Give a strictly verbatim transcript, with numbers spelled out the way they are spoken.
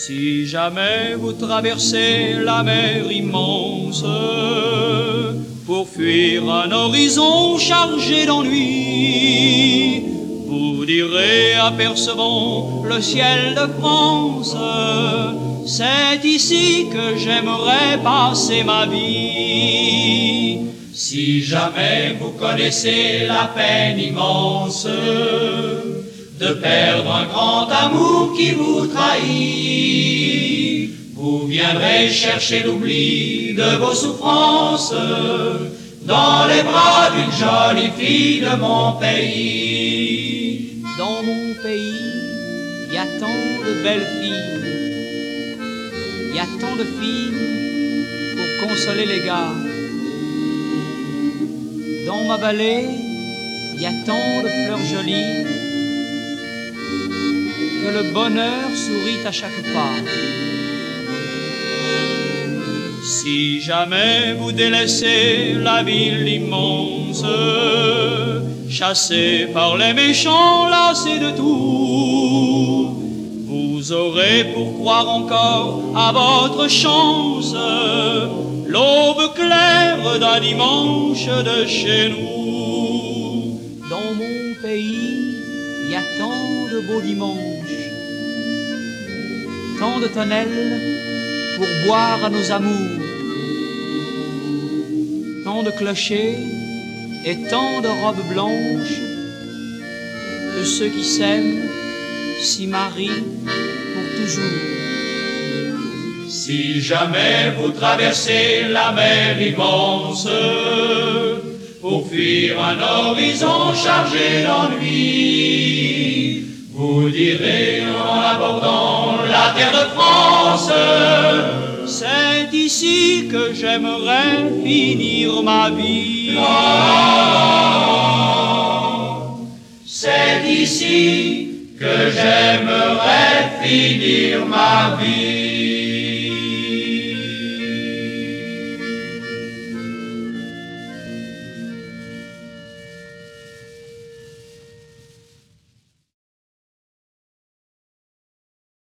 Si jamais vous traversez la mer immense pour fuir un horizon chargé d'ennui, vous direz apercevant le ciel de France, c'est ici que j'aimerais passer ma vie. Si jamais vous connaissez la peine immense de perdre un grand amour qui vous trahit, vous viendrez chercher l'oubli de vos souffrances dans les bras d'une jolie fille de mon pays. Dans mon pays, il y a tant de belles filles, il y a tant de filles pour consoler les gars. Dans ma vallée, il y a tant de fleurs jolies que le bonheur sourit à chaque pas. Si jamais vous délaissez la ville immense, chassé par les méchants, lassé de tout, vous aurez pour croire encore à votre chance l'aube claire d'un dimanche de chez nous. Dans mon pays, il y a tant de beaux dimanches, tant de tonnelles pour boire à nos amours, tant de clochers et tant de robes blanches, que ceux qui s'aiment s'y marient pour toujours. Si jamais vous traversez la mer immense pour fuir un horizon chargé d'ennui, vous direz en abordant la terre de France, c'est ici que j'aimerais finir ma vie. C'est ici que j'aimerais finir ma vie.